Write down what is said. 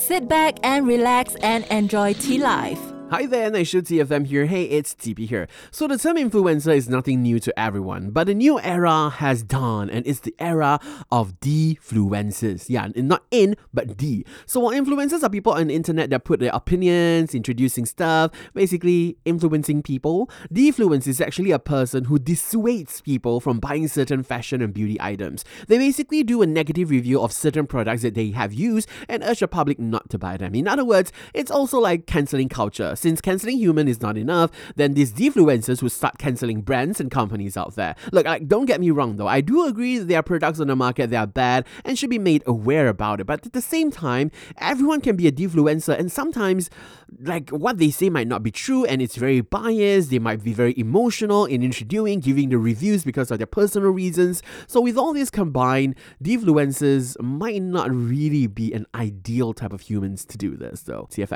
Sit back and relax and enjoy tea life. Hi there, Naishu TFM here. Hey, it's TP here. So the term influencer is nothing new to everyone, but a new era has dawned, and it's the era of defluencers. Yeah, not in, but de. So while influencers are people on the internet that put their opinions, introducing stuff, basically influencing people, defluence is actually a person who dissuades people from buying certain fashion and beauty items. They basically do a negative review of certain products that they have used and urge the public not to buy them. In other words, it's also like cancelling culture. Since cancelling human is not enough, then these defluencers would start cancelling brands and companies out there. Look, don't get me wrong though, I do agree that there are products on the market that are bad and should be made aware about it, but at the same time, everyone can be a defluencer, and sometimes, what they say might not be true, and it's very biased. They might be very emotional in introducing, giving the reviews because of their personal reasons. So with all this combined, defluencers might not really be an ideal type of humans to do this though. CFM.